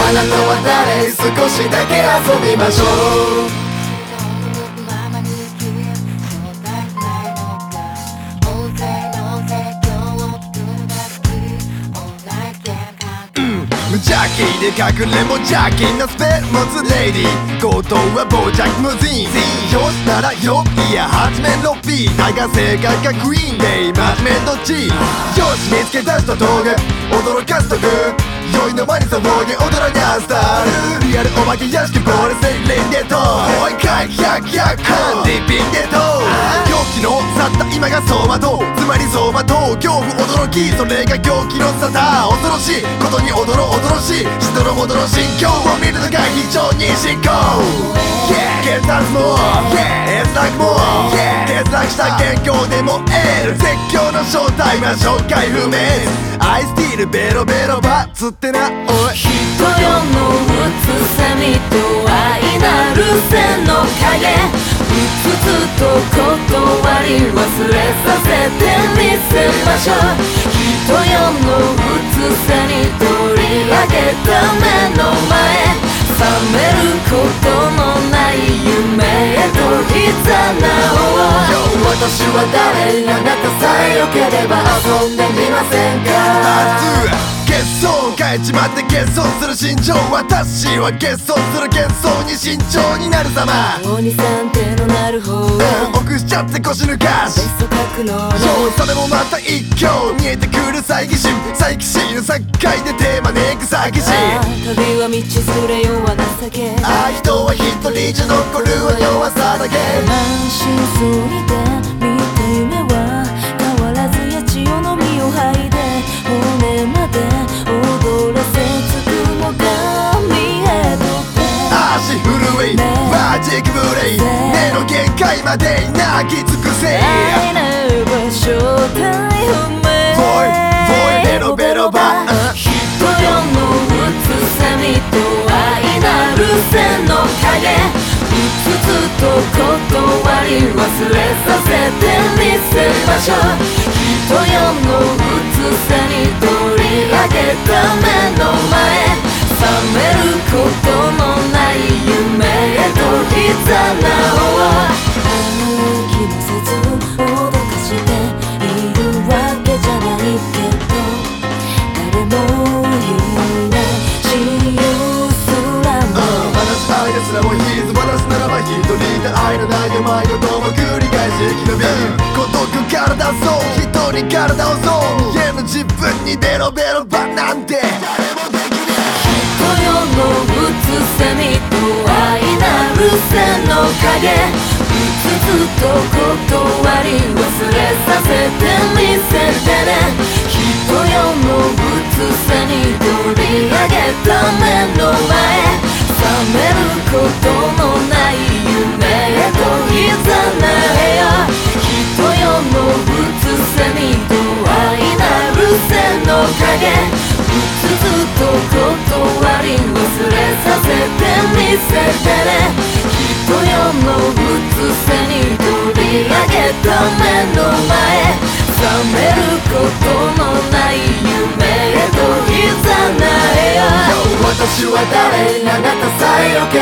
あなたは誰、少しだけ遊びましょう。無邪気で隠れも邪気なスペル持つレディー、強盗は傍若無人。よしならよ、いや始めろ B。 だが正解かクイーンで真面目どっち。よし見つけ出した峠、驚かすとく酔いの間に騒げ踊らにゃスタイル。リアルお化け屋敷これ精霊でともう一回100半ディピンでと狂気の去った今が走馬灯、つまり走馬灯恐怖驚き、それが狂気の沙汰。恐ろしいことに驚しいしどろもどろ心境を見るのが非常に進行。血圧も閲楽も欠落した健康でも得る絶叫の正体は正体不明。アイスティールベロベロバつってなおい。 人よのうつせみと愛なる線の影、うつつと断り忘れさせてみせましょう。人よのうつせに取り上げた目の前、覚めることのない夢へと誘う。私は誰、あなたさえよければ遊んでみませんか。 欠損変えちまって欠損する心情、私は欠損する欠損に慎重になる様。 お兄さん手のなる方奥しちゃって腰抜かしベスト書くのそうそれもまた一興見えてくる猜疑心、猜疑心の境で手招く詐欺師。 旅は道すれ弱な酒、 人は一人じゃ残るは弱さだけ。 満身創痍で見た夢は変わらずや血を飲みを吐いて骨まで踊らせつくもが見えとって足震いマジックブレイ目の限界まで泣き尽くせ。 愛なる場所大不明ボイベロベロバ人よのうつせみと愛なる線の影、うつつと断り忘れさせてみせましょう。人よのうつせに取り上げた目の前、覚めることのない夢へと誘う。気のせず脅かしているわけじゃないけど、誰もいない親友すらも話愛ですらもヒーズ話ならば一人で愛のない迷いことも繰り返し生き延びる。孤独から出そう人に体をそう見えぬ自分にベロベロバなんて誰もできない。 人よのうつせみと愛なる線の影、うつつと断り忘れさせてみせてね。人よのうつせに取り上げた目の前、覚めることのない夢へと誘えよ。人よのうつせみと愛なる線の影、うつつと断り忘れさせてみせてね。人よのうつせに取り上げた目の前、覚めることのない夢へと誘えよ。 私は誰、あなたさえよけ